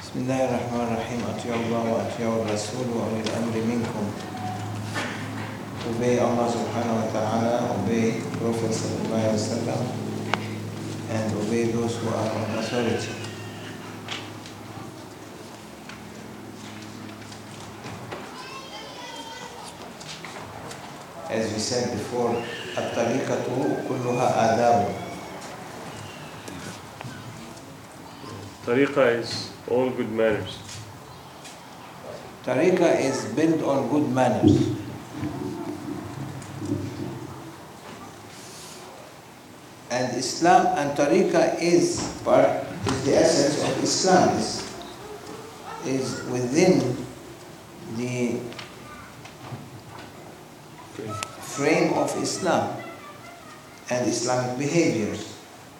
بسم الله الرحمن الرحيم أطيعوا الله وأطيعوا الرسول وأولي الأمر منكم. Obey Allah subhanahu wa ta'ala, obey Prophet sallallahu alayhi wa sallam, and obey those who are on authority. As we said before, الطريقة كلها آداب. Tariqa is all good manners. Tariqa is built on good manners. And Islam and Tariqa is the essence of Islam, is within the frame of Islam and Islamic behaviors.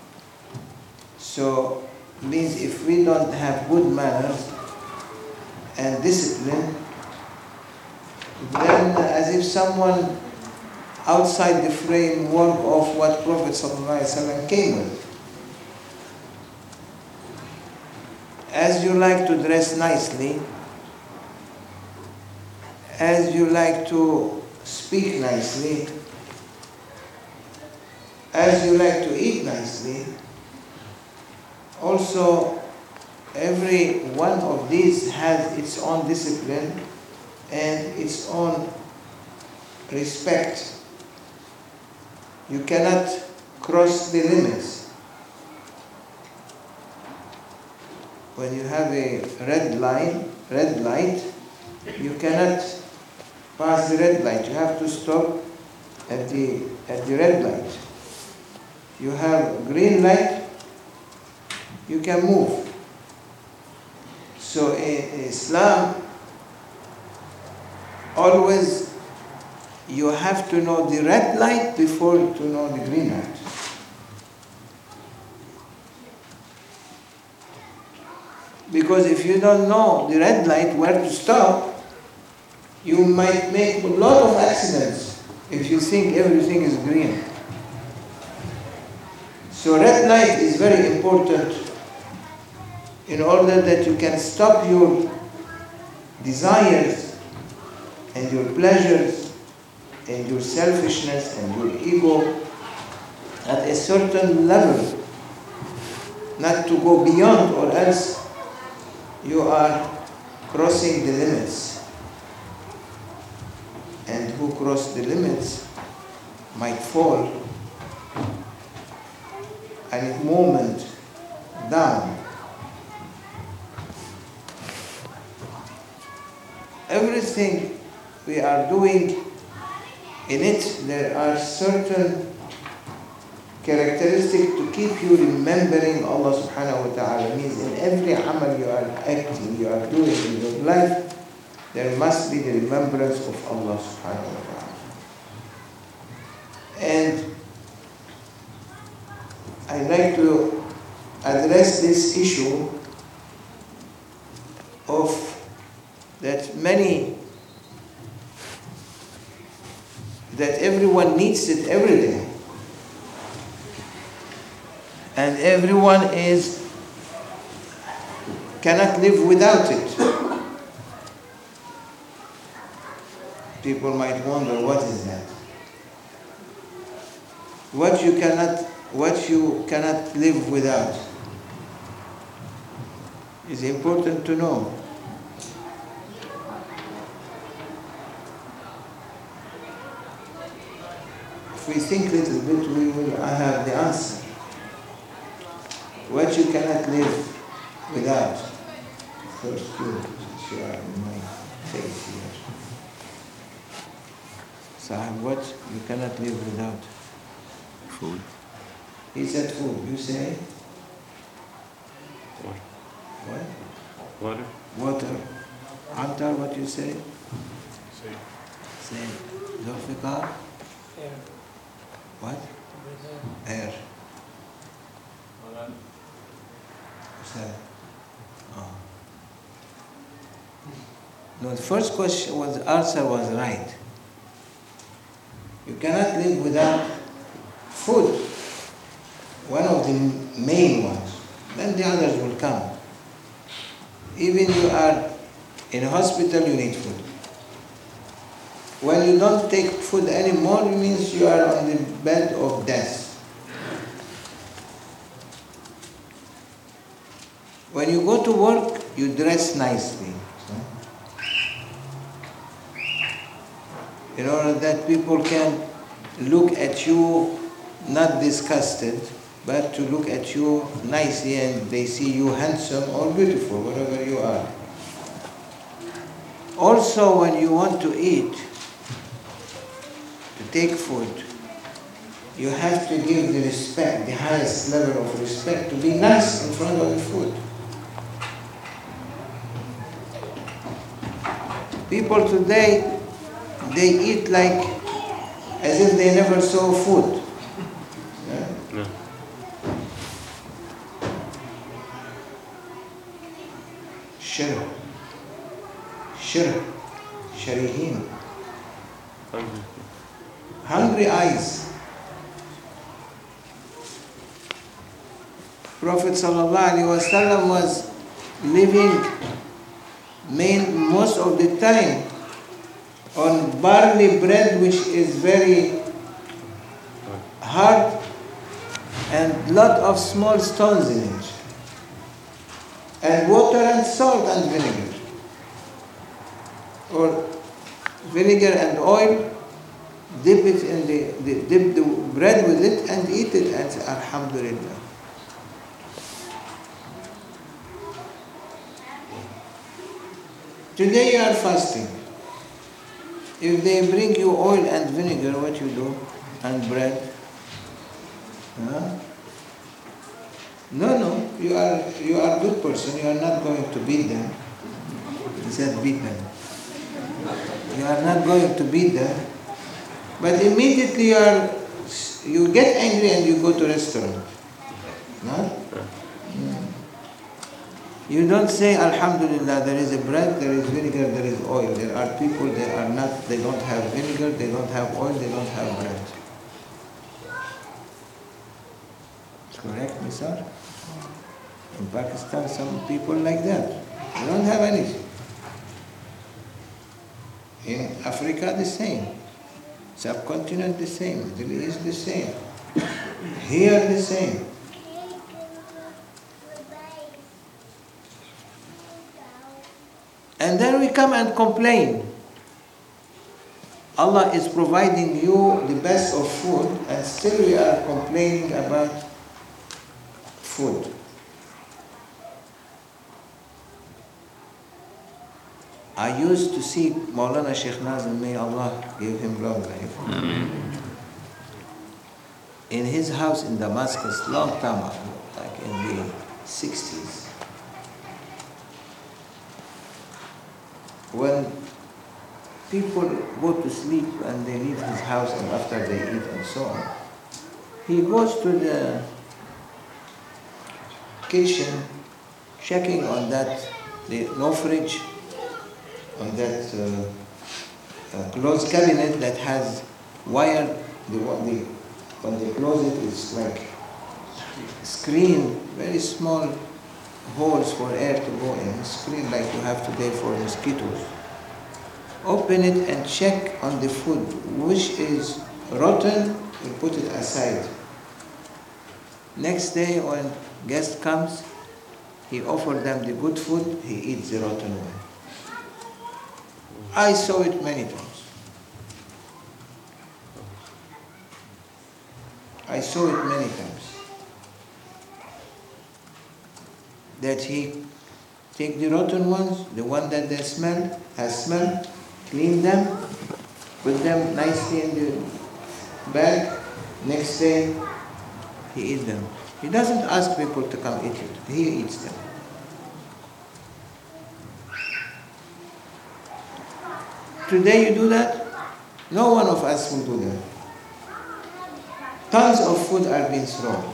So means if we don't have good manners and discipline, then as if someone outside the framework of what Prophet ﷺ came with. As you like to dress nicely, as you like to speak nicely, as you like to eat nicely, also every one of these has its own discipline and its own respect. You cannot cross the limits. When you have a red light, you cannot pass the red light. You have to stop at the red light. You have green light, you can move. So in Islam, always you have to know the red light before to know the green light. Because if you don't know the red light where to stop, you might make a lot of accidents if you think everything is green. So red light is very important in order that you can stop your desires and your pleasures and your selfishness and your ego at a certain level, not to go beyond, or else you are crossing the limits. And who cross the limits might fall at a moment down. Everything we are doing in it, there are certain characteristics to keep you remembering Allah subhanahu wa ta'ala. Means in every amal you are acting, you are doing in your life, there must be the remembrance of Allah subhanahu wa ta'ala. And I'd like to address this issue of that everyone needs it every day. And everyone cannot live without it. People might wonder, what is that? What you cannot live without is important to know. If we think a little bit, we will have the answer. What you cannot live without. First, since you are in my face here. Sahib, what you cannot live without? Food. He said food. You say? Water. What? Water. Water. Antar, what you say? Say. Say. Zulfikar? Air. What? Air. Say. Oh. No, the first answer was right. You cannot live without food. One of the main ones. Then the others will come. Even you are in a hospital, you need food. When you don't take food anymore, it means you are on the bed of death. When you go to work, you dress nicely, in order that people can look at you not disgusted, but to look at you nicely, and they see you handsome or beautiful, whatever you are. Also, when you want to eat, to take food, you have to give the respect, the highest level of respect, to be nice in front of the food. People today, they eat like as if they never saw food. No. Sharihin. Hungry. Hungry eyes. Prophet ﷺ was living most of the time on barley bread, which is very hard and lot of small stones in it, and water and salt and vinegar, or vinegar and oil. Dip it in dip the bread with it and eat it and say, Alhamdulillah. Today you are fasting. If they bring you oil and vinegar, what you do? And bread? Huh? No, you are a good person. You are not going to beat them. He said beat them. You are not going to beat them. But immediately you get angry and you go to restaurant. No? You don't say, Alhamdulillah, there is a bread, there is vinegar, there is oil. There are people, they don't have vinegar, they don't have oil, they don't have bread. Correct, Misar? In Pakistan, some people like that. They don't have anything. In Africa, the same. Subcontinent, the same. Middle East, the same. Here, the same. And then we come and complain. Allah is providing you the best of food, and still we are complaining about food. I used to see Maulana Sheikh Nazim, may Allah give him long life. Amen. In his house in Damascus, long time ago, like in the 60s. When people go to sleep and they leave his house and after they eat and so on, he goes to the kitchen checking on that, no fridge, on that closed cabinet that has wire, when they close it, it's like screen, very small holes for air to go in, screen like you have today for mosquitoes. Open it and check on the food, which is rotten, you put it aside. Next day when guest comes, he offers them the good food, he eats the rotten one. I saw it many times. I saw it many times. That he take the rotten ones, the one that has smell, clean them, put them nicely in the bag. Next day, he eats them. He doesn't ask people to come eat it. He eats them. Today you do that? No one of us will do that. Tons of food are being thrown.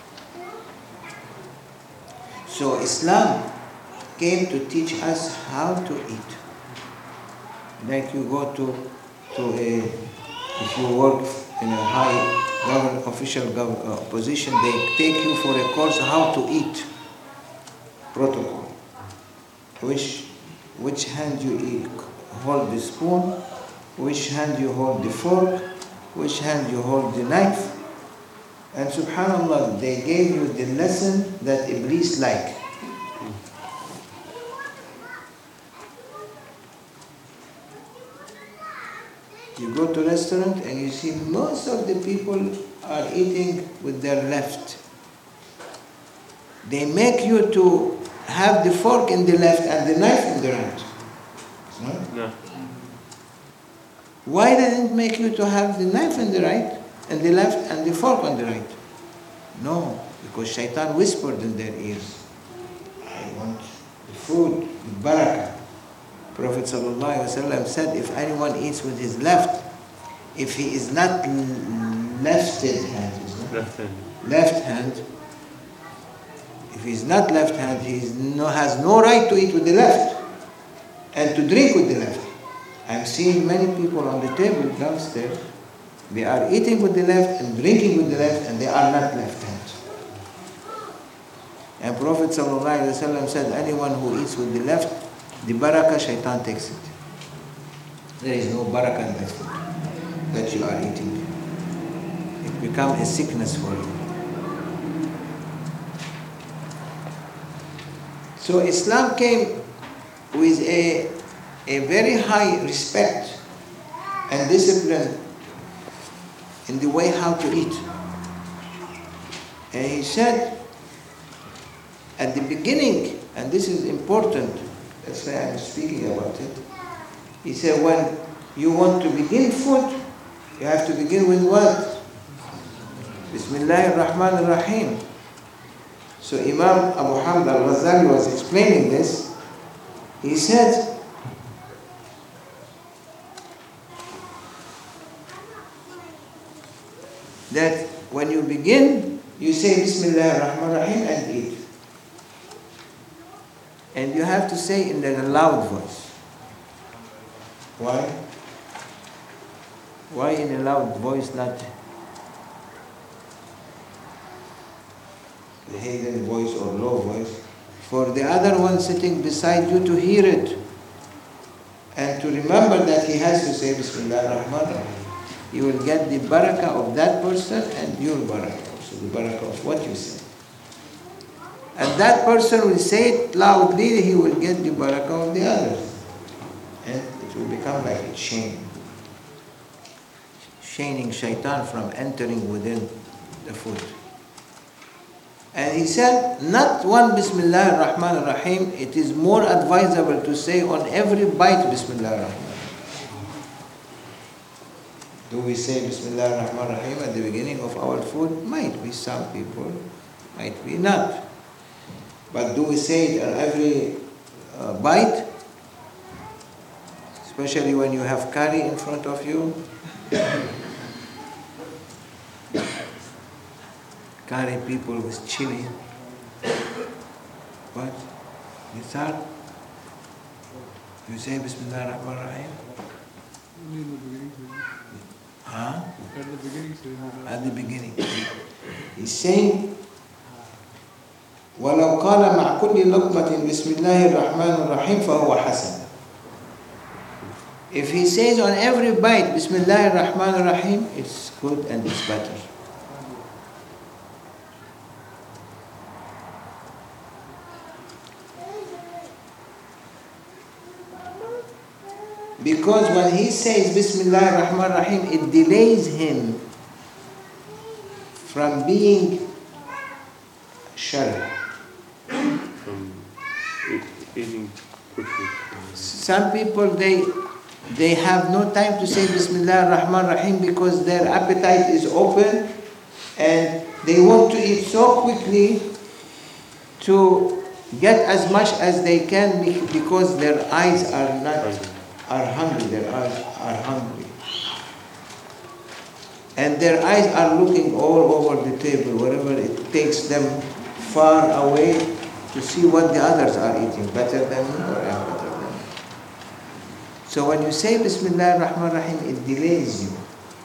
So Islam came to teach us how to eat. Like you go if you work in a high official position, they take you for a course how to eat protocol. which hand you hold the spoon, which hand you hold the fork, which hand you hold the knife. And subhanallah, they gave you the lesson that Iblis liked. You go to a restaurant and you see most of the people are eating with their left. They make you to have the fork in the left and the knife in the right. No? No. Why they didn't make you to have the knife in the right and the left and the fork on the right? No, because shaitan whispered in their ears, I want the food with barakah. Prophet ﷺ said, if anyone eats with his left, if he is not left-handed, left hand, if he's not left hand, he has no right to eat with the left and to drink with the left. I'm seeing many people on the table downstairs, they are eating with the left and drinking with the left, and they are not left hand. And Prophet ﷺ said, anyone who eats with the left, the barakah, shaitan takes it. There is no barakah in that food that you are eating. It becomes a sickness for you. So Islam came with a very high respect and discipline in the way how to eat. And he said at the beginning, and this is important, that's why I'm speaking about it. He said when you want to begin food, you have to begin with what? Bismillahir Rahmanir Rahim. So Imam Abu Hamd al-Ghazali was explaining this. He said, that when you begin, you say Bismillahir Rahmanir Rahim and eat. And you have to say in a loud voice. Why? Why in a loud voice, not the hidden voice or low voice? For the other one sitting beside you to hear it and to remember that he has to say Bismillahir Rahmanir Rahim. You will get the barakah of that person and your barakah, also the barakah of what you say. And that person will say it loudly, he will get the barakah of the others. And it will become like a chain. Chaining shaitan from entering within the food. And he said, not one Bismillah ar-Rahman ar-Rahim, it is more advisable to say on every bite Bismillah ar-Rahman. Do we say Bismillah ar-Rahman ar-Rahim at the beginning of our food? Might be some people, might be not. But do we say it on every bite? Especially when you have curry in front of you. Curry people with chili. What? You start? You say Bismillah ar-Rahman ar-Rahim? Huh? At the beginning. At the beginning. He's saying, وَلَوْ قَالَ مَعْ كُلِّ لَقْمَةٍ بِسْمِ اللَّهِ الرَّحْمَنِ الرَّحِيمِ فَهُوَ حَسَنٌ. If he says on every bite, Bismillah ar-Rahman ar-Rahim, it's good and it's better. Because when he says Bismillah ar-Rahman ar-Rahim, it delays him from being shari. From eating quickly. Some people, they have no time to say Bismillah ar-Rahman ar-Rahim because their appetite is open and they want to eat so quickly to get as much as they can because their eyes are hungry, their eyes are hungry. And their eyes are looking all over the table, wherever it takes them far away to see what the others are eating, better than me or I'm better than me. So when you say Bismillah ar-Rahman ar-Rahim, it delays you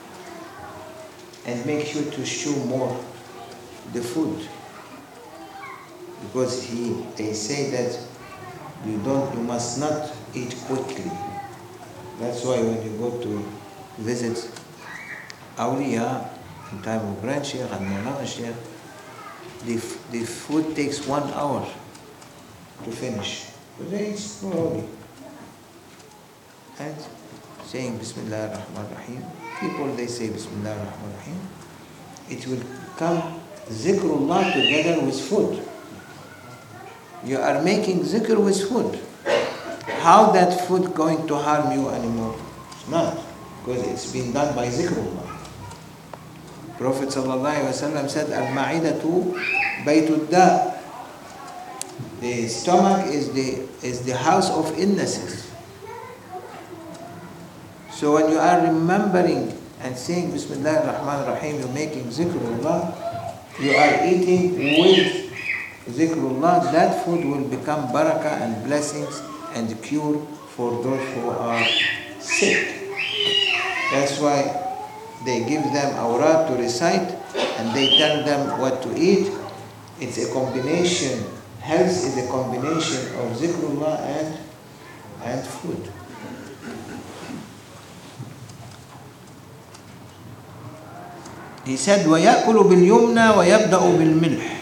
and makes you to chew more the food. Because they say that You must not eat quickly. That's why when you go to visit Awliya in time of Grand Sheikh and Maulana Sheikh, the food takes 1 hour to finish. But they eat slowly. And saying Bismillah ar-Rahman ar-Rahim. People, they say Bismillah ar-Rahman ar-Rahim. It will come zikrullah together with food. You are making zikr with food. How that food going to harm you anymore? It's not, because it's been done by zikrullah. Prophet ﷺ said, Al-Ma'idatu Baytud Da. The stomach is the house of illnesses. So when you are remembering and saying Bismillah ar-Rahman ar-Rahim, you're making zikrullah, you are eating with zikrullah, that food will become barakah and blessings and cure for those who are sick. That's why they give them awrad to recite and they tell them what to eat. It's a combination. Health is a combination of zikrullah and food. He said, وَيَأْكُلُ بِالْيُمْنَى وَيَبْدَأُ بِالْمِلْحِ.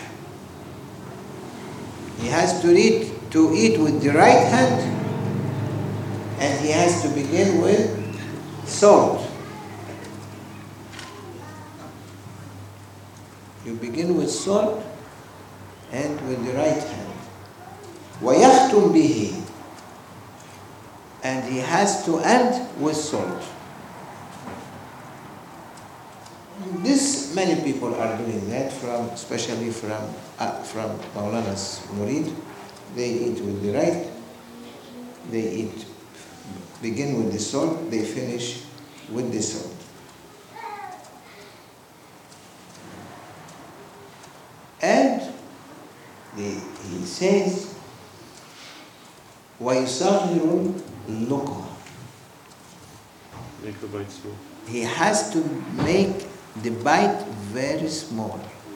He has to eat with the right hand, and he has to begin with salt. You begin with salt and with the right hand. وَيَخْتُمْ بِهِ. And he has to end with salt. This, many people are doing that, especially from Maulana's Murid. They eat with the right, they begin with the salt, they finish with the salt. And he says, وَيُصَغِّرُ اللُّقْمَةَ. Make the bite small. He has to make the bite very small.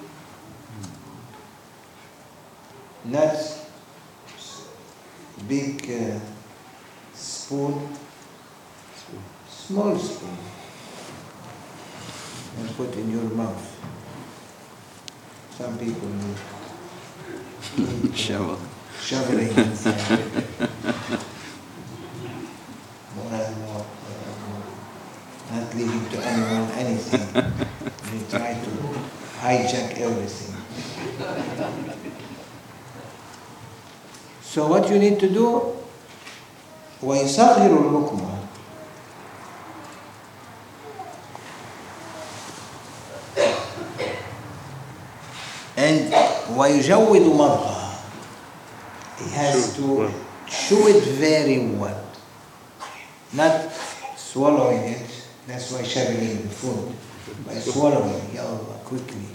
Not big spoon, small spoon, and put in your mouth. Some people shoveling inside. More and more. Not leaving to anyone anything. They try to hijack everything. So what you need to do, وَيُصَغِّرُ اللُّقْمَةَ. And وَيُجَوِّدُ مَضْغَهَا. He has to chew it very well. Not swallowing it. That's why shoveling the food. By swallowing, Ya Allah, quickly.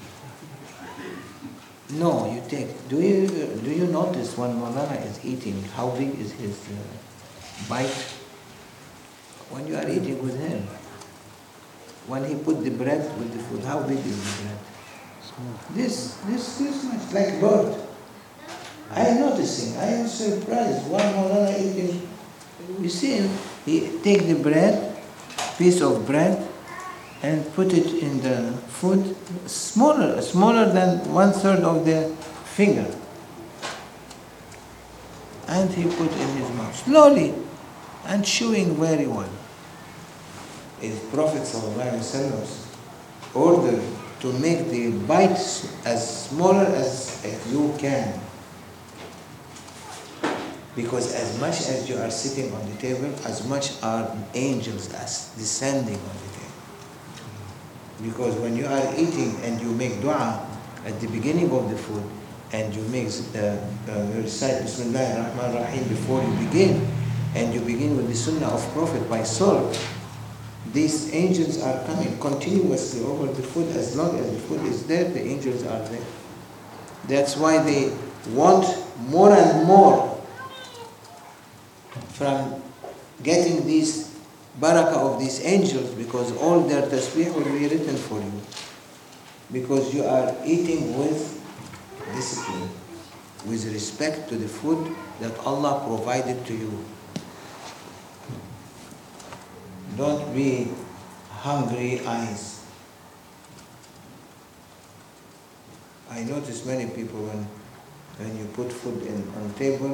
No, you take. Do you notice when Maulana is eating, how big is his bite? When you are eating with him, when he put the bread with the food, how big is the bread? This much, like bird. I am noticing. I am surprised. One Maulana eating. You see him. He take the bread, piece of bread, and put it in the food, smaller than 1/3 of the finger. And he put in his mouth, slowly, and chewing very well. Is Prophet ﷺ ordered to make the bites as smaller as you can. Because as much as you are sitting on the table, as much are angels as descending on the table. Because when you are eating and you make dua at the beginning of the food, and you make you recite Bismillah ar-Rahman ar-Rahim before you begin, and you begin with the sunnah of Prophet by salt, these angels are coming continuously over the food. As long as the food is there, the angels are there. That's why they want more and more from getting these barakah of these angels, because all their tasbih will be written for you. Because you are eating with discipline. with respect to the food that Allah provided to you. Don't be hungry eyes. I notice many people when you put food on table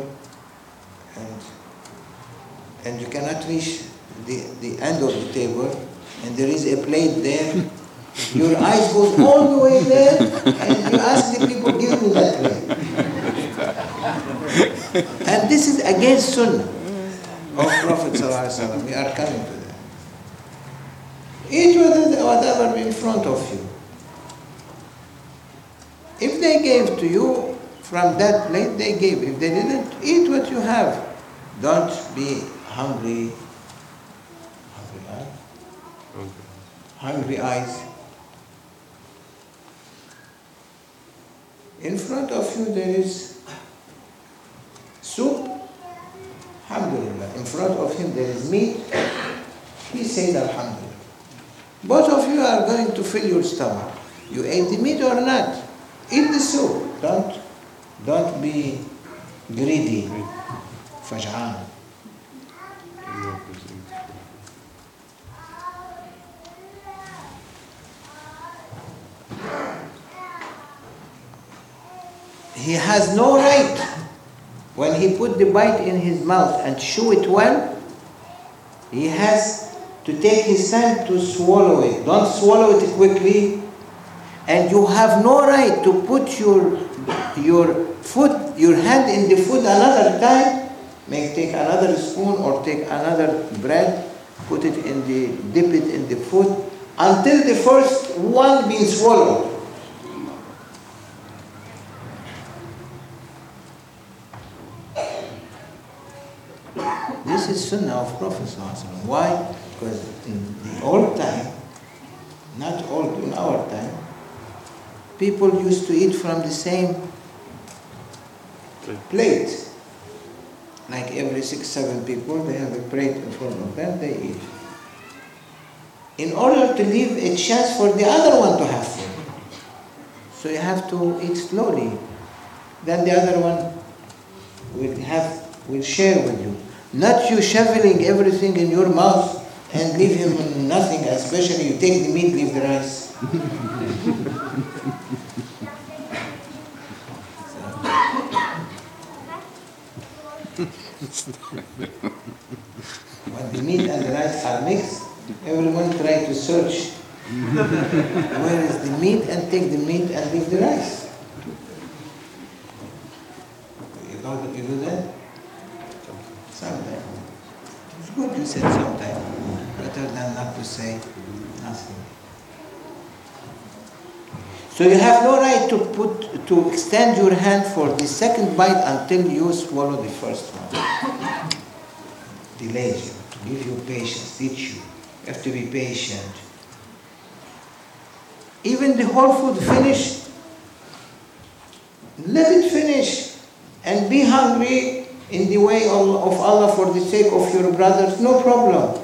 and you cannot reach the end of the table and there is a plate there, your eyes goes all the way there and you ask the people, give me that plate. And this is against Sunnah of Prophet ﷺ. We are coming to that. Eat whatever in front of you. If they gave to you from that plate, they gave. If they didn't, eat what you have. Don't be hungry. Hungry eyes. In front of you there is soup. Alhamdulillah. In front of him there is meat. He said Alhamdulillah. Both of you are going to fill your stomach. You ate the meat or not? Eat the soup. Don't be greedy. Faj'an. He has no right when he put the bite in his mouth and chew it well. He has to take his time to swallow it. Don't swallow it quickly. And you have no right to put your hand in the food another time. Take another spoon or take another bread, dip it in the food until the first one being swallowed. This is Sunnah of Prophet ﷺ. Why? Because in the old time, not old in our time, people used to eat from the same plate. Like every 6-7 people, they have a plate in front of them, they eat. In order to leave a chance for the other one to have food. So you have to eat slowly. Then the other one will share with you. Not you shoveling everything in your mouth and leave him nothing, especially you take the meat, leave the rice. When the meat and the rice are mixed, everyone try to search where is the meat and take the meat and leave the rice. You do that? Sometimes. It's good you said sometimes, better than not to say nothing. So you have no right to extend your hand for the second bite until you swallow the first one. Delays you, give you patience, teach you. You have to be patient. Even the whole food finish, let it finish and be hungry in the way of Allah for the sake of your brothers, no problem.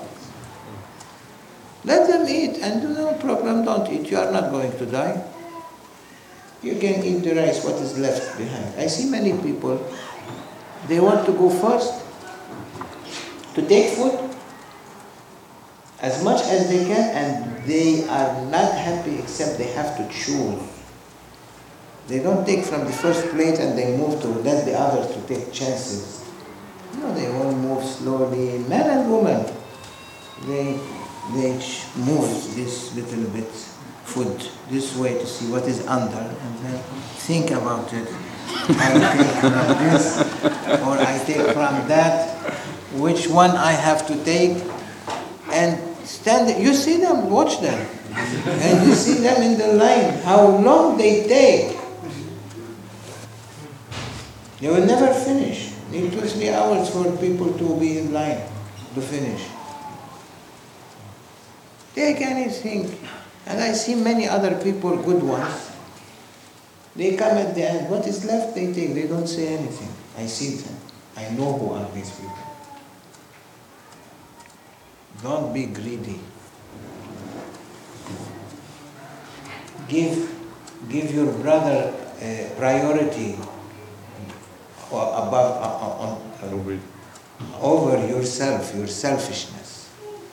Let them eat and do no problem, don't eat. You are not going to die. You can eat the rice, what is left behind. I see many people, they want to go first to take food as much as they can, and they are not happy except they have to choose. They don't take from the first plate and they move to let the others to take chances. No, they all move slowly. Men and women, they move this little bit food this way to see what is under and then think about it. I take from this or I take from that. Which one I have to take? And stand. You see them, watch them, and you see them in the line. How long they take? They will never finish. Need 2 or 3 hours for people to be in line to finish. Take anything. And I see many other people, good ones. They come at the end. What is left, they take. They don't say anything. I see them. I know who are these people. Don't be greedy. Give your brother priority. or above Over. over yourself, your selfishness.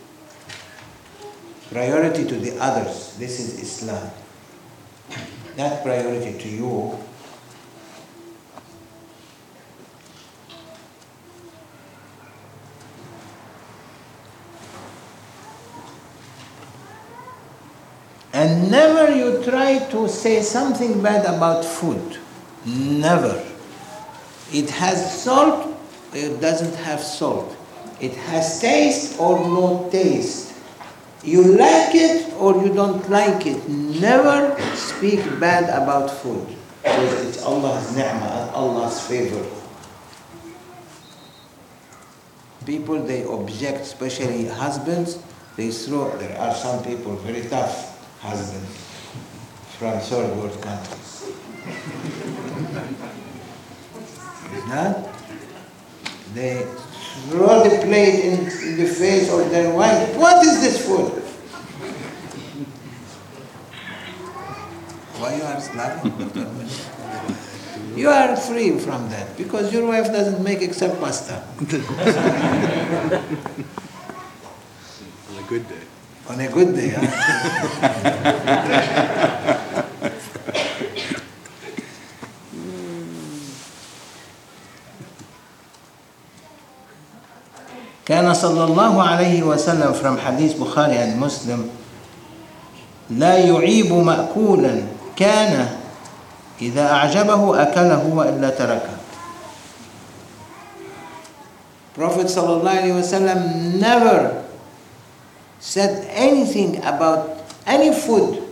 Priority to the others. This is Islam. Not priority to you. And never you try to say something bad about food. Never. It has salt, it doesn't have salt. It has taste or no taste. You like it or you don't like it. Never speak bad about food. Because it's Allah's ni'mah and Allah's favor. People, they object, especially husbands, they throw, there are some people, very tough husbands from third world countries. Not? They throw the plate in the face of their wife. What is this food? Why you are laughing? You are free from that because your wife doesn't make except pasta. On a good day. On a good day, huh? كان صلى الله عليه وسلم from حديث بخاري and Muslim لا يعيب مأكولا كان إذا أعجبه أكله وإلا تركه. Prophet صلى الله عليه وسلم never said anything about any food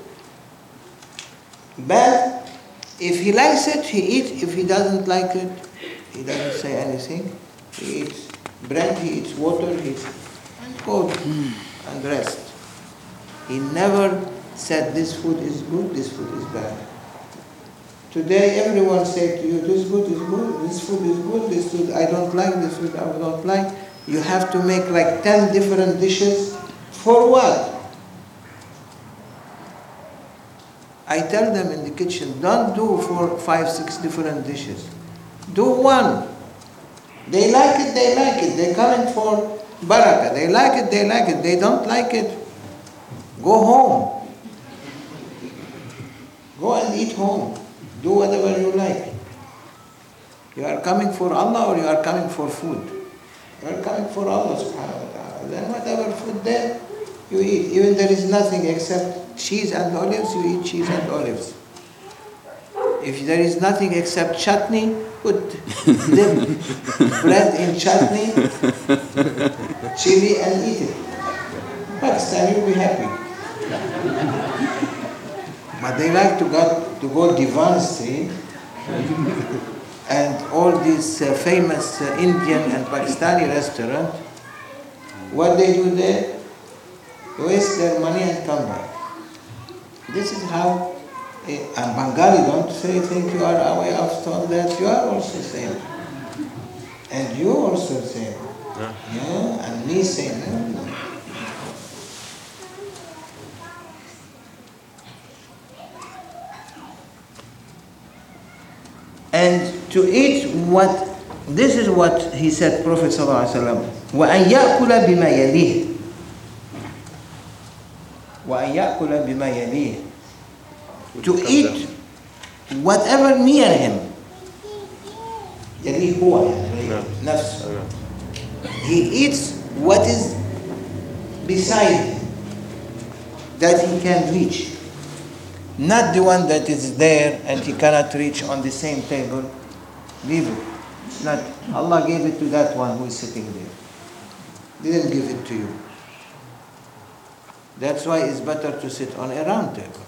bad. If he likes it, he eats. If he doesn't like it, he doesn't say anything. He eats bread, he eats water, he eats and goes and rest. He never said this food is good, this food is bad. Today everyone says to you, this food is good, this food is good, this food I don't like, this food I don't like. You have to make like 10 different dishes. For what? I tell them in the kitchen, don't do 4, 5, 6 different dishes. Do one. They like it, they like it. They come in for barakah. They like it, they like it. They don't like it, go home. Go and eat home. Do whatever you like. You are coming for Allah or you are coming for food? You are coming for Allah subhanahu wa ta'ala. Then whatever food there, you eat. Even there is nothing except cheese and olives, you eat cheese and olives. If there is nothing except chutney, put dip bread in chutney, chili and eat it. Pakistan, you'll be happy. But they like to go Divan Street and all these famous Indian and Pakistani restaurants. What they do there, waste their money and come back. This is how, and Bengali don't say, think you are away of stone, that you are also same. And you also same. Yeah, and me same. And to eat what, this is what he said, Prophet ﷺ, وَأَنْ يَأْكُلَ بِمَا يَلِيهِ وَأَنْ يَأْكُلَ بِمَا يَلِيهِ. To eat whatever near him. يَلِيهِ هو يعني نفسه. He eats what is beside him, that he can reach. Not the one that is there and he cannot reach on the same table. Leave it. It's not. Allah gave it to that one who is sitting there. Didn't give it to you. That's why it's better to sit on a round table.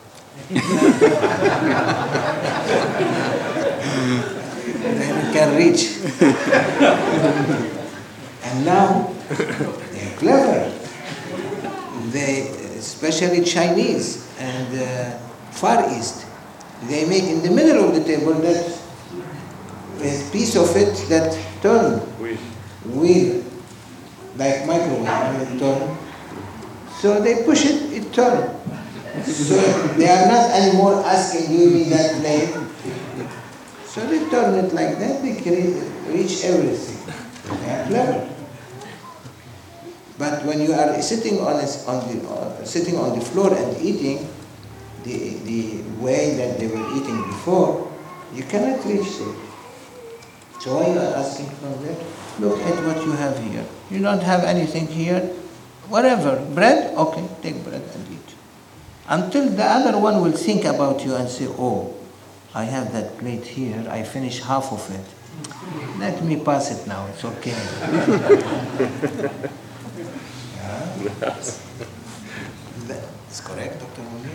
Then you can reach. And now they're clever. They, especially Chinese and Far East, they make in the middle of the table that a piece of it that turn wheel like microwave turn. So they push it, it turn. So they are not anymore asking you in that lane. So they turn it like that. They create reach everything. They are clever. But when you are sitting sitting on the floor and eating the way that they were eating before, you cannot reach there. So why you are asking from there? Look at what you have here. You don't have anything here. Whatever, bread, okay, take bread and eat. Until the other one will think about you and say, oh, I have that plate here, I finished half of it. Let me pass it now, it's okay. That's correct, Dr. Munir?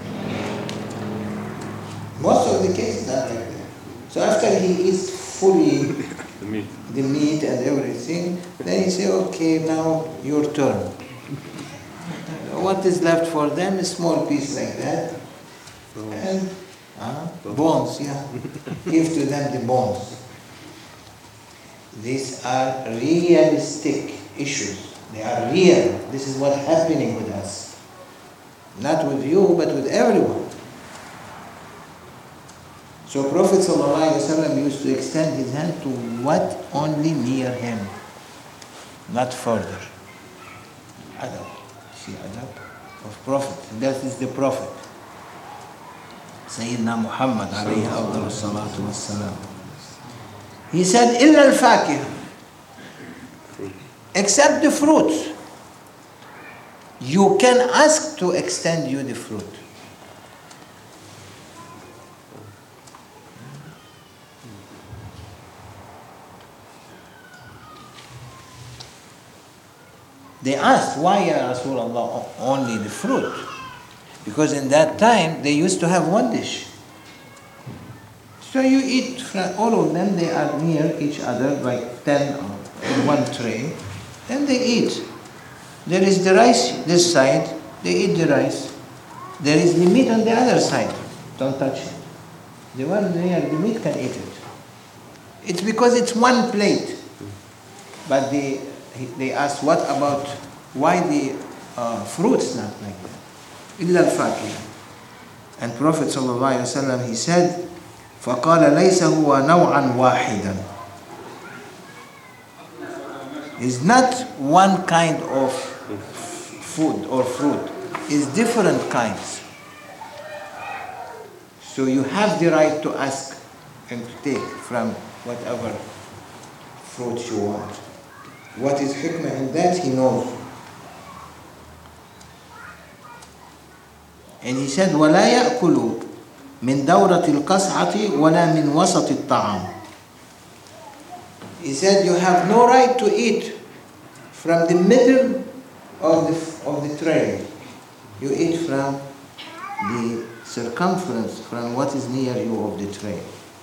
Most of the cases are like that. So after he eats fully the meat and everything, then he say, okay, now your turn. What is left for them? A small piece like that. And bones, yeah. Give to them the bones. These are realistic issues. They are real. This is what's happening with us. Not with you, but with everyone. So Prophet ﷺ used to extend his hand to what only near him, not further. Adab. See adab of Prophet. That is the Prophet. Sayyidina Muhammad alayhi afdalu salatu wassalam. He said, إِلَّا الْفَاكِهَ, except the fruits. You can ask to extend you the fruit. They asked, why, Ya Rasulullah, only the fruit? Because in that time, they used to have one dish. So you eat from all of them, they are near each other, like 10 in one tray, and they eat. There is the rice this side, they eat the rice. There is the meat on the other side, don't touch it. The one near the meat can eat it. It's because it's one plate. But they asked, what about, why the fruits not like that? إِلَّا الْفَاكِهَ. And Prophet ﷺ, he said, فَقَالَ لَيْسَ هُوَ نَوْعًا وَاحِدًا. It's not one kind of food or fruit. It's different kinds. So you have the right to ask and to take from whatever fruits you want. What is hikmah in that, he knows. And he said, وَلَا يَأْكُلُ مِنْ دَوْرَةِ الْقَصْعَةِ وَلَا مِنْ وَسَطِ الطَّعَامِ. He said, you have no right to eat from the middle of the tray. You eat from the circumference, from what is near you of the tray.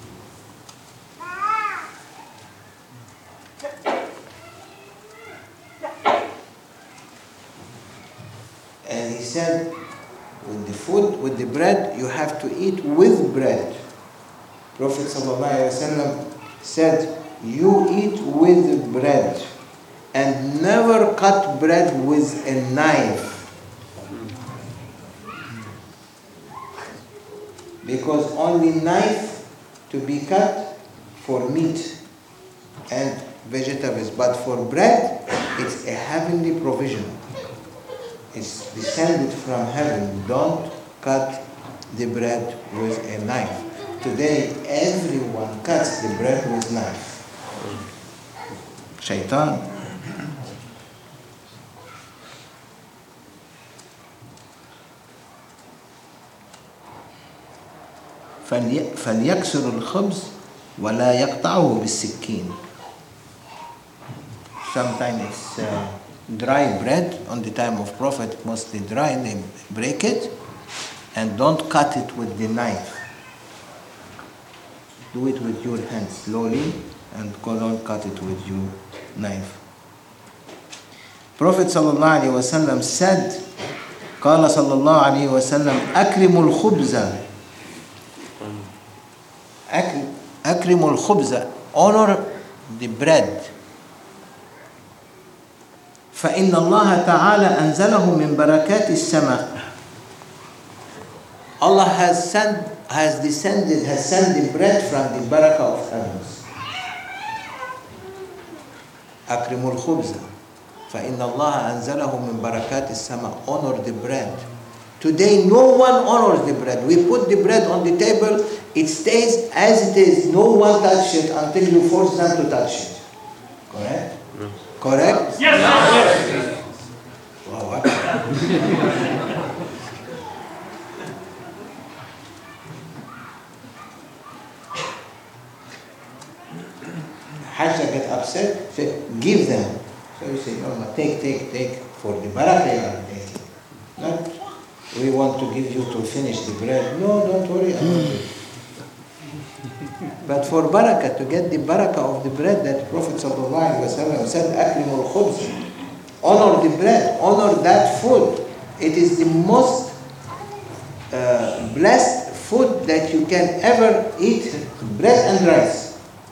And he said, with the food, with the bread, you have to eat with bread. Prophet ﷺ said, you eat with bread and never cut bread with a knife. Because only knife to be cut for meat and vegetables. But for bread, it's a heavenly provision. It's descended from heaven. Don't cut the bread with a knife. Today, everyone cuts the bread with knife. Shaitan. فليكسر الخبز ولا يقطعه بالسكين. Sometimes it's dry bread on the time of Prophet, mostly dry, and they break it and don't cut it with the knife. Do it with your hands slowly and don't cut it with your knife. Prophet sallallahu alaihi wasallam said, قال صلى الله عليه وسلم أكرموا الخبز أكرموا الخبز, honor the bread. فإن الله تعالى أنزله من بركات السماء. Allah has sent the bread from the barakah of heavens. أكرموا الخبز فإن الله أنزله من بركات السماء. Honor the bread. Today no one honors the bread. We put the bread on the table, it stays as it is. No one touches it until you force them to touch it. Correct? Yes. Correct? Yes. Wow. Hajjah get upset, say, give them. So you say, no, take for the barakah you are taking. Not, we want to give you to finish the bread. No, don't worry about it. But for barakah, to get the barakah of the bread that Prophet ﷺ said, Akrimul khubz, honor the bread, honor that food. It is the most blessed food that you can ever eat, bread and rice.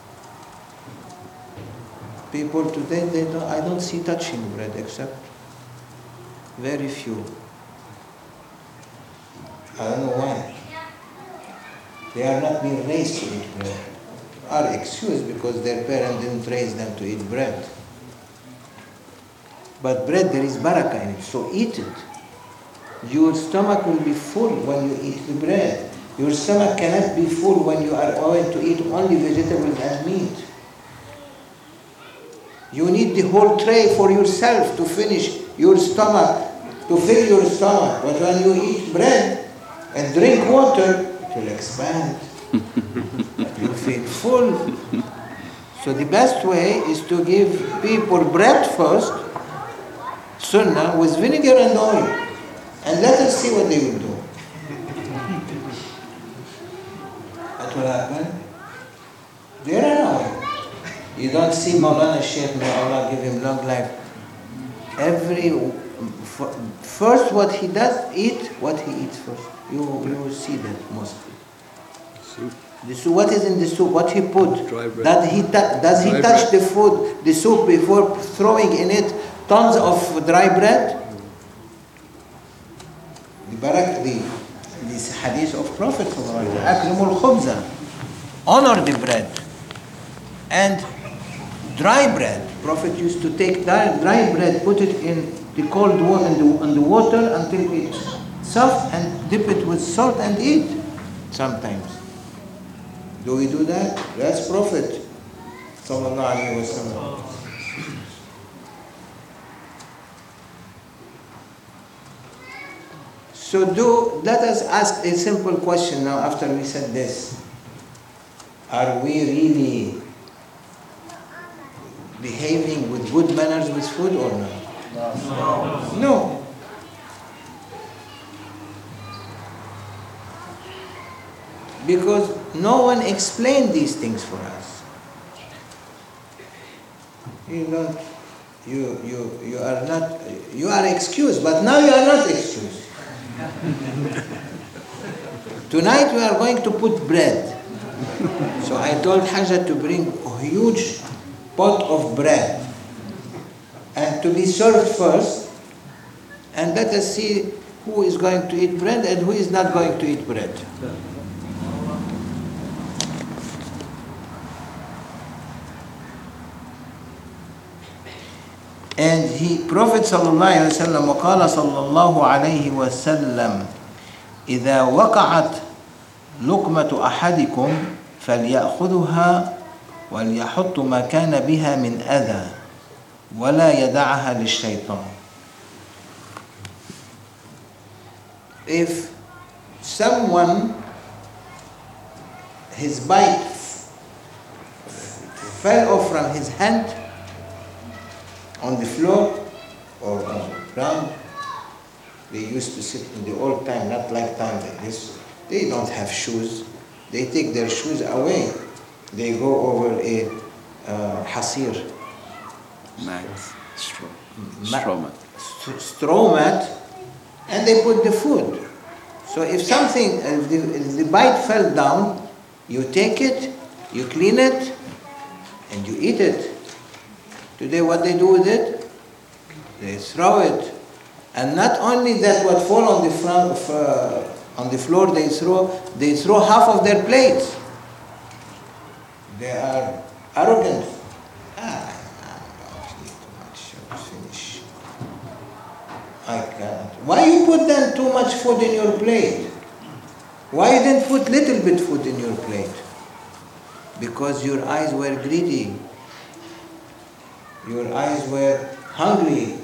People today, I don't see touching bread except very few. I don't know why. They are not being raised to eat bread. Are excused because their parents didn't raise them to eat bread. But bread, there is barakah in it, so eat it. Your stomach will be full when you eat the bread. Your stomach cannot be full when you are going to eat only vegetables and meat. You need the whole tray for yourself to finish your stomach, to fill your stomach. But when you eat bread and drink water, it will expand. You feel full. So the best way is to give people bread first, sunnah, with vinegar and oil. And let us see what they will do. What will happen? They run away. You don't see Maulana Shaykh, may Allah give him long life. First what he does, eat what he eats first. You will see that mostly. Soup. The soup, what is in the soup? What he put? Dry bread. Does he Dry touch bread. the food, the soup, before throwing in it tons of dry bread? This hadith of Prophet Akrimul khubza, honor the bread. And dry bread, Prophet used to take dry bread, put it in the cold water, in the water until it's soft, and dip it with salt and eat sometimes. Do we do that? That's Prophet sallallahu alaihi wasallam. So let us ask a simple question now after we said this. Are we really behaving with good manners with food or not? No. Because no one explained these things for us. You are excused, but now you are not excused. Tonight we are going to put bread. So I told Hajjah to bring a huge pot of bread and to be served first, and let us see who is going to eat bread and who is not going to eat bread. And Prophet sallallahu alaihi wasallam وقال صلى الله عليه وسلم إذا وقعت لقمة أحدكم فليأخذها وليحط ما كان بها من أذى ولا يدعها للشيطان. If someone, his bite fell off from his hand on the floor or on the ground, they used to sit in the old time, not like time like this. They don't have shoes. They take their shoes away. They go over a hasir. Straw mat, and they put the food. So if something, if the bite fell down, you take it, you clean it, and you eat it. Today what they do with it? They throw it. And not only that, what fall on the floor, they throw half of their plates. They are arrogant. Finish. I can't. Why you put then too much food in your plate? Why you didn't put little bit food in your plate? Because your eyes were greedy. Your eyes were hungry.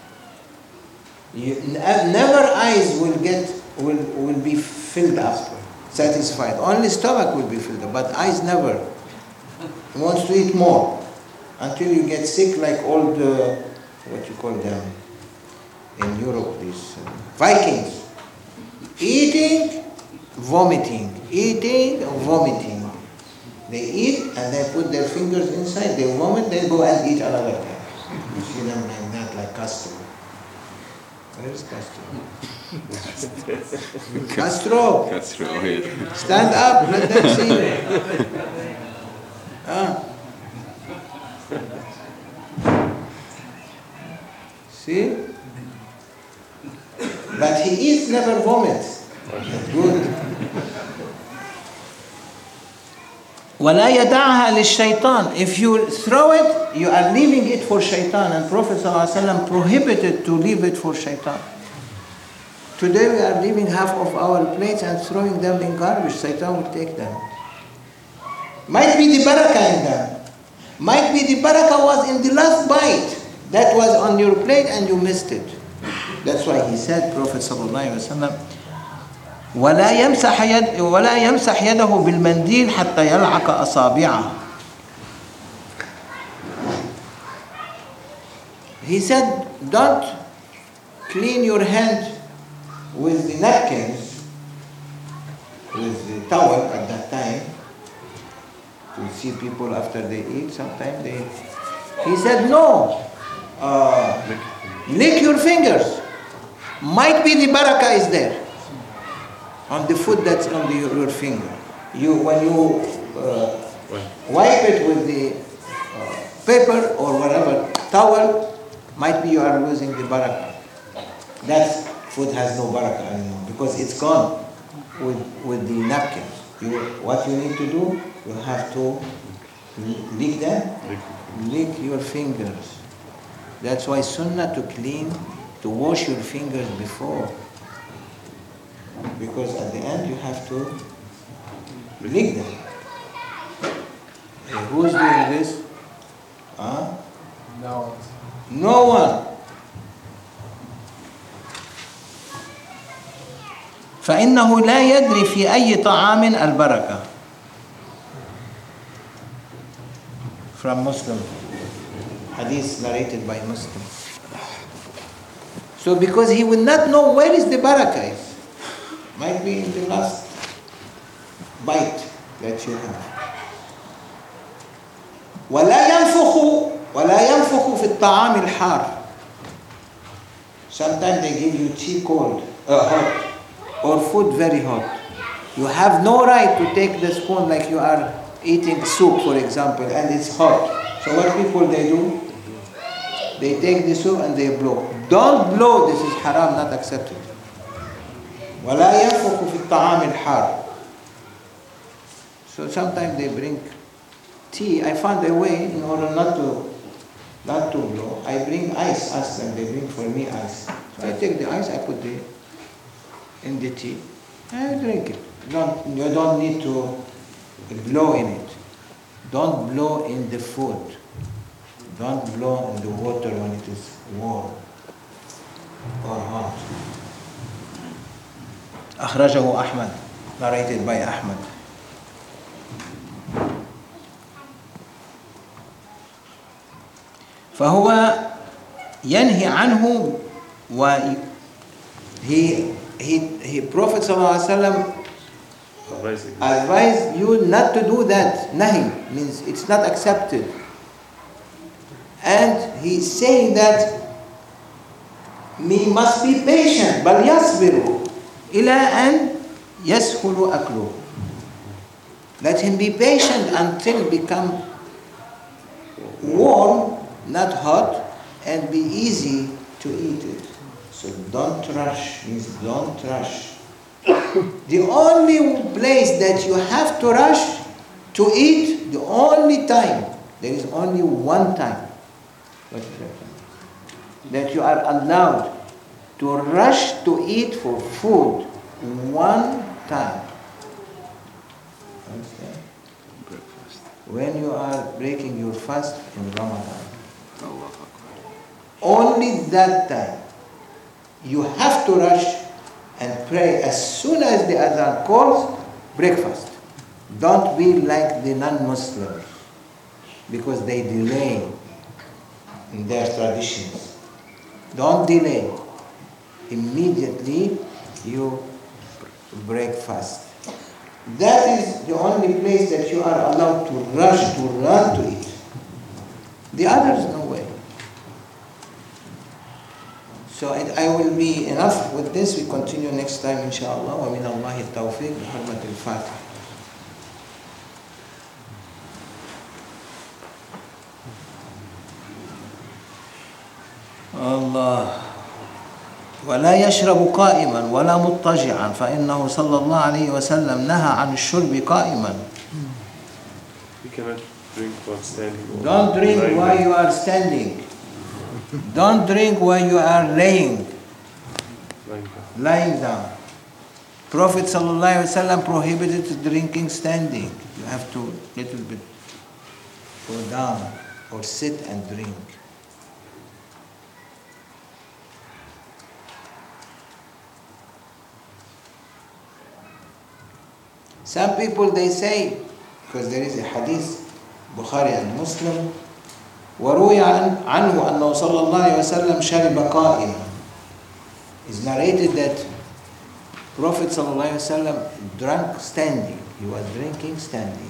Never eyes will be filled up, satisfied. Only stomach will be filled up, but eyes never. He wants to eat more until you get sick, like all the, what you call them in Europe, these Vikings. Eating, vomiting. Eating, vomiting. They eat and they put their fingers inside, they vomit, they go and eat another time. You see them like that, like Castro. Where is Castro? Castro! Castro, yeah. Stand up, let them see you. See? But he eats, never vomits. Good. وَلَا يَدَعْهَا لِلشَّيْطَانِ. If you throw it, you are leaving it for shaitan. And Prophet ﷺ prohibited to leave it for shaitan. Today we are leaving half of our plates and throwing them in garbage. Shaitan will take them. Might be the barakah in them. Might be the barakah was in the last bite. That was on your plate and you missed it. That's why he said, Prophet ﷺ, ولا يمسح يده بالمنديل حتى يلعق أصابعه. He said, don't clean your hand with the napkins, with the towel at that time. You see people after they eat, sometimes they... He said, no, lick your fingers. Might be the barakah is there on the food that's on your finger. When you wipe it with the paper or whatever towel, might be you are losing the barakah. That food has no barakah anymore because it's gone with the napkins. What you need to do, you have to lick them, lick your fingers. That's why sunnah to wash your fingers before. Because at the end you have to lick them. Who's doing this? Huh? No one. فإنه لا يدري في أي طعام البركة. From Muslim. Hadith narrated by Muslim. So because he will not know where is the barakah is. Might be in the last bite that you have. ولا ينفخ في الطعام الحار. Sometimes they give you tea cold, hot, or food very hot. You have no right to take the spoon like you are eating soup, for example, and it's hot. So what people they do? They take the soup and they blow. Don't blow. This is haram, not accepted. ولا ينفخ في الطعام الحار. So sometimes they bring tea. I found a way in order not to blow. I bring ice. Ask them. They bring for me ice. So I take the ice. I put in the tea. I drink it. You don't need to blow in it. Don't blow in the food. Don't blow in the water when it is warm or hot. أخرجه أحمد, narrated by Ahmad. فهو ينهي عنه he Prophet ﷺ advised you not to do that. Nahi means it's not accepted. And he's saying that we must be patient. بل يصبروا إلى أن يسهل أكله. Let him be patient until become warm, not hot, and be easy to eat it. So don't rush, means don't rush. The only place that you have to rush to eat, the only time, there is only one time. What is that time? that you are allowed to rush to eat for food one time. Understand? Breakfast. When you are breaking your fast in Ramadan, Allah Akbar. only that time you have to rush and pray as soon as the adhan calls, breakfast. Don't be like the non-Muslims, because they delay in their traditions. Don't delay. Immediately you break fast. That is the only place that you are allowed to rush, to run to eat. The others, no way. So I will be enough with this. We continue next time, inshallah. Wa min Allahi tawfiq bi hurmat al-Fatiha. الله ولا يشرب قائما ولا مضطجعا فإنه صلى الله عليه وسلم نهى عن الشرب قائما. You cannot drink while standing. Or Don't drink lying while down. you are standing. Don't drink while you are Lying down. lying down. Prophet sallallahu alaihi wasallam prohibited drinking standing. You have to little bit go down or sit and drink. Some people they say, because there is a hadith, Bukhari and Muslim, وروي عنه أنه صلى الله عليه وسلم شرب قائما. It's narrated that Prophet صلى الله عليه وسلم drank standing. He was drinking standing.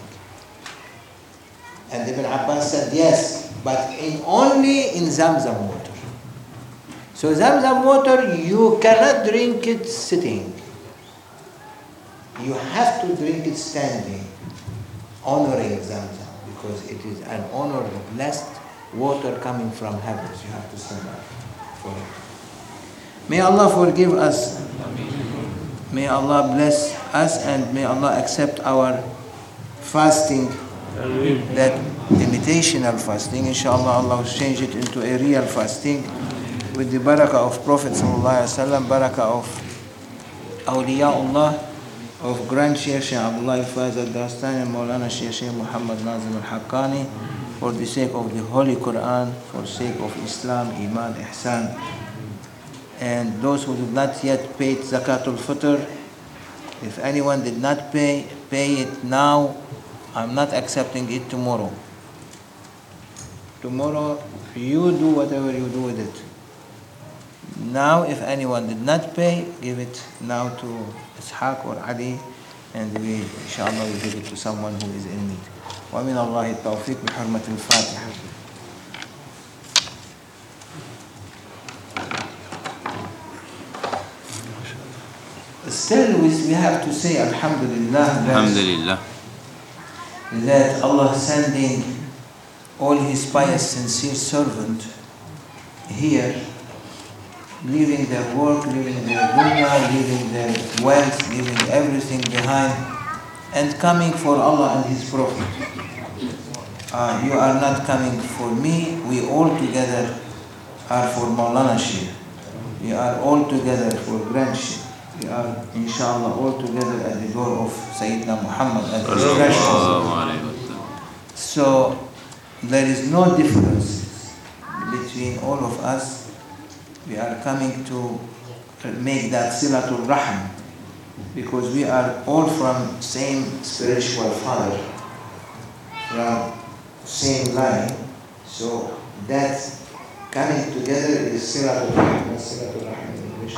And Ibn Abbas said yes, but only in Zamzam water. So Zamzam water you cannot drink it sitting. You have to drink it standing, honoring Zamzam, because it is an honored, blessed water coming from heavens. You have to stand up for it. May Allah forgive us. May Allah bless us, and may Allah accept our fasting, that imitational fasting. Inshallah, Allah will change it into a real fasting with the barakah of Prophet sallallahu alaihi wasallam, barakah of awliyaullah, of Grand Sheikh Abdullah Faiz al-Dastani and Maulana Sheikh Muhammad Nazim al-Haqqani, for the sake of the Holy Quran, for the sake of Islam, Iman, Ihsan. And those who did not yet pay Zakatul Fitr, if anyone did not pay it now. I'm not accepting it tomorrow. Tomorrow, you do whatever you do with it. Now, if anyone did not pay, give it now to Ishaq or Ali, and we, inshallah, will give it to someone who is in need. ومن الله التوفيق بحرمة الفاتحة. Still, we have to say Alhamdulillah. Alhamdulillah. That Allah sending all His pious, sincere servant here, leaving their work, leaving their dunya, leaving their wealth, leaving everything behind, and coming for Allah and His Prophet. You are not coming for me, we all together are for Maulana Sheikh. We are all together for Grand Sheikh. We are, inshallah, all together at the door of Sayyidina Muhammad and his threshold. So there is no difference between all of us. We are coming to make that silatul rahim, because we are all from same spiritual father, from same line. So that coming together is silatul rahim. What's silatul rahim in English?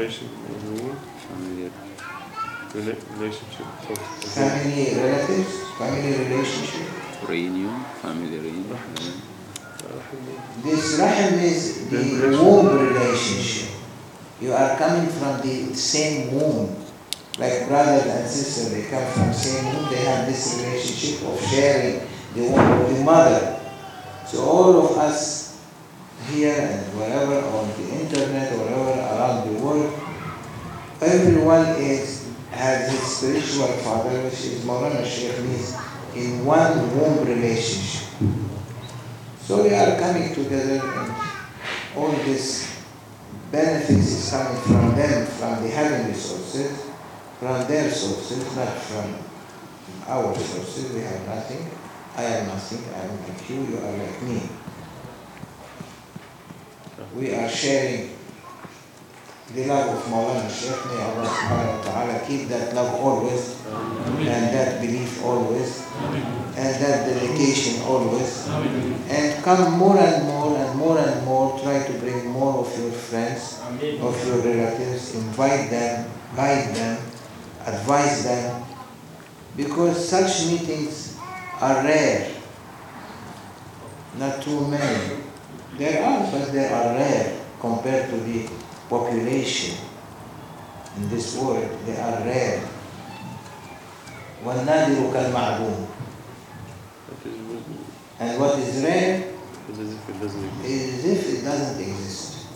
Relationship. Family relatives, family relationship. Reunion, family reunion. This rahim is the womb relationship. You are coming from the same womb. Like brothers and sisters, they come from same womb. They have this relationship of sharing the womb of the mother. So all of us here and wherever on the internet or wherever around the world, everyone has his spiritual father, which is Maulana Sheikh, means in one womb relationship. So we are coming together, and all this benefits is coming from them, from the heavenly sources, from their sources, not from our sources. We have nothing. I am nothing. I am like you. You are like me. We are sharing the love of Maulana Shaykh. May Allah subhanahu wa ta'ala keep that love always, and that belief always, and that dedication always, and come more and more and more and more. Try to bring more of your friends, of your relatives, invite them, guide them, advise them, because such meetings are rare, not too many. There are, but they are rare compared to the population in this world. They are rare. وَالنَّادِرُ كَالْمَعْدُومِ. And what is rare It's as if it doesn't exist. is as if it doesn't exist.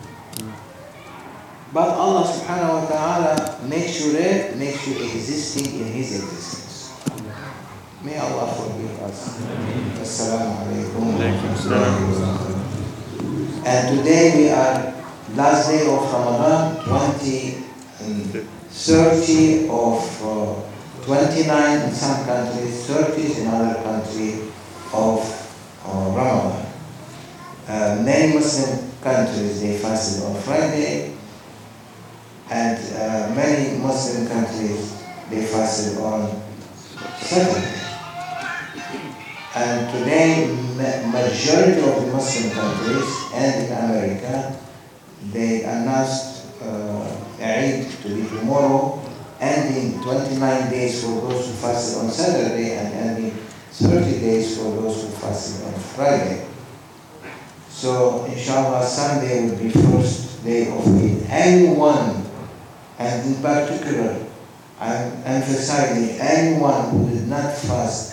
But Allah subhanahu wa ta'ala makes you rare, makes you existing in His existence. May Allah forgive us. Assalamu alaikum. And today we are last day of Ramadan, 20 and 30 of 29 in some countries, 30 in other countries of Ramadan. Many Muslim countries, they fasted on Friday, and many Muslim countries, they fasted on Saturday. And today, majority of the Muslim countries and in America, they announced Eid to be tomorrow, ending 29 days for those who fasted on Saturday and ending 30 days for those who fasted on Friday. So, inshallah, Sunday will be first day of Eid. Anyone, and in particular, I'm emphasizing anyone who did not fast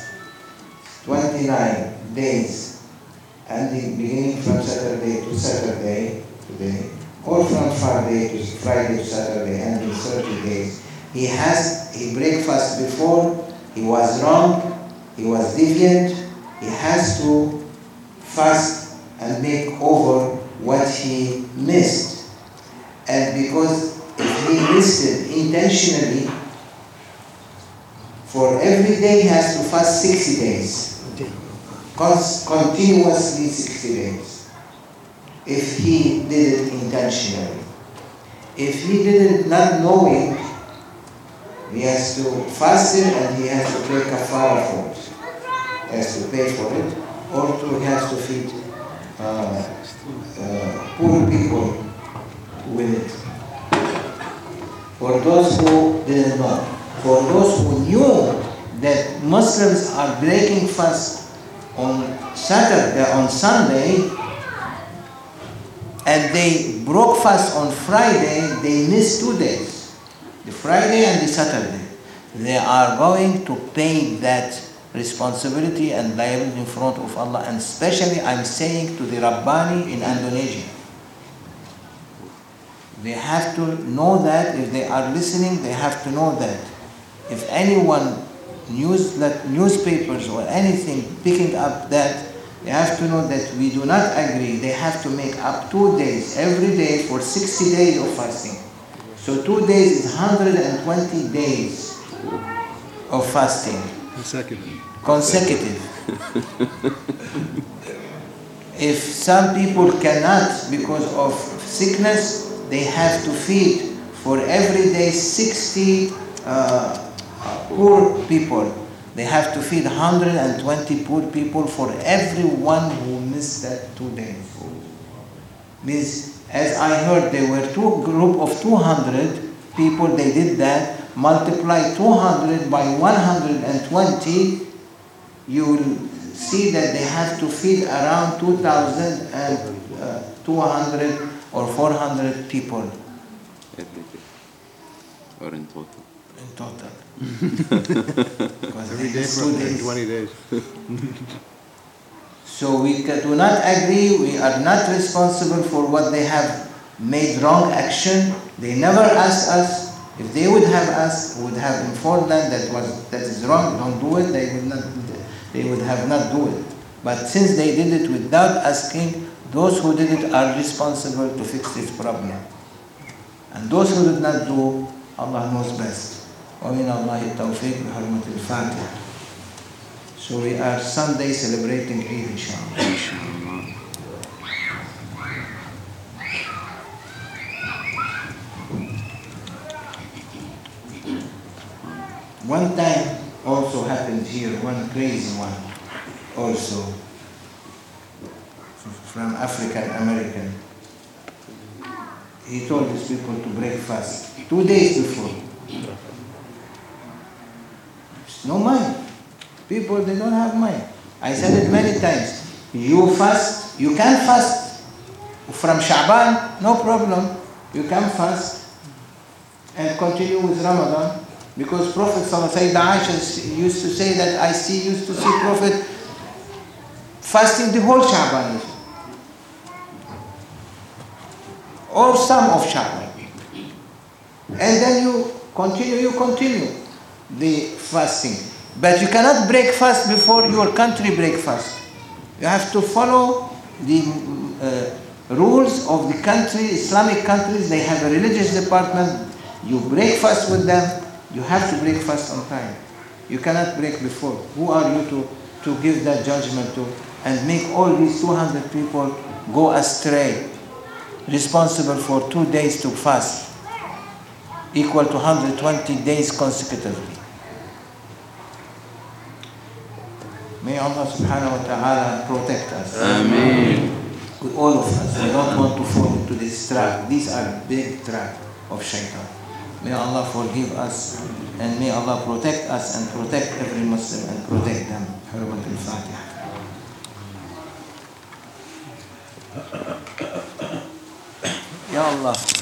29 days, and beginning from Saturday to Saturday today, or from Friday to Saturday, and in 30 days, he breakfast before, he was wrong, he was deviant, he has to fast and make over what he missed. And because if he missed it intentionally, for every day he has to fast 60 days. Continuously 60 days. If he did it intentionally. If he did it not knowing, he has to fast it and he has to pay kafara for it. He has to pay for it, or he has to feed poor people with it. For those who didn't know. For those who knew that Muslims are breaking fast on Sunday, and they broke fast on Friday, they missed 2 days, the Friday and the Saturday. They are going to pay that responsibility and liability in front of Allah, and especially I'm saying to the Rabbani in Indonesia. They have to know that. If they are listening, they have to know that. If anyone newspapers or anything picking up that, they have to know that we do not agree. They have to make up 2 days every day for 60 days of fasting. So 2 days is 120 days of fasting. Consecutive. If some people cannot because of sickness, they have to feed for every day 60 poor people. They have to feed 120 poor people for everyone who missed that 2 days. Means, as I heard, there were group of 200 people, they did that. Multiply 200 by 120, you will see that they have to feed around 2,200 or 400 people. Every day. Or in total. In total. Every day for 120 days. So we do not agree, we are not responsible for what they have made wrong action. They never asked us. If they would have asked, we would have informed them that is wrong, don't do it, they would have not do it. But since they did it without asking, Those who did it are responsible to fix this problem. And those who did not do, Allah knows best. وَمِنَ اللَّهِ التَّوْفِيقِ بِحُرْمَةِ الْفَاتِحَةِ. So we are Sunday celebrating Eid, inshallah. Inshallah. One time also happened here, one crazy one also, from African American. He told his people to break fast 2 days before. No mind. People, they don't have mind. I said it many times. You fast, you can fast from Sha'ban, no problem. You can fast and continue with Ramadan. Because Prophet Sayyidina Aisha used to say that used to see Prophet fasting the whole Sha'ban. Or some of Sha'ban. And then you continue the fasting. But you cannot break fast before your country break fast. You have to follow the rules of the country. Islamic countries, they have a religious department. You break fast with them. You have to break fast on time. You cannot break before. Who are you to give that judgment to and make all these 200 people go astray? Responsible for 2 days to fast, equal to 120 days consecutively. May Allah subhanahu wa ta'ala protect us. Ameen. All of us. We don't want to fall into this trap. These are big trap of shaitan. May Allah forgive us and may Allah protect us and protect every Muslim and protect them. Hurmat al-Fatiha. Ya Allah.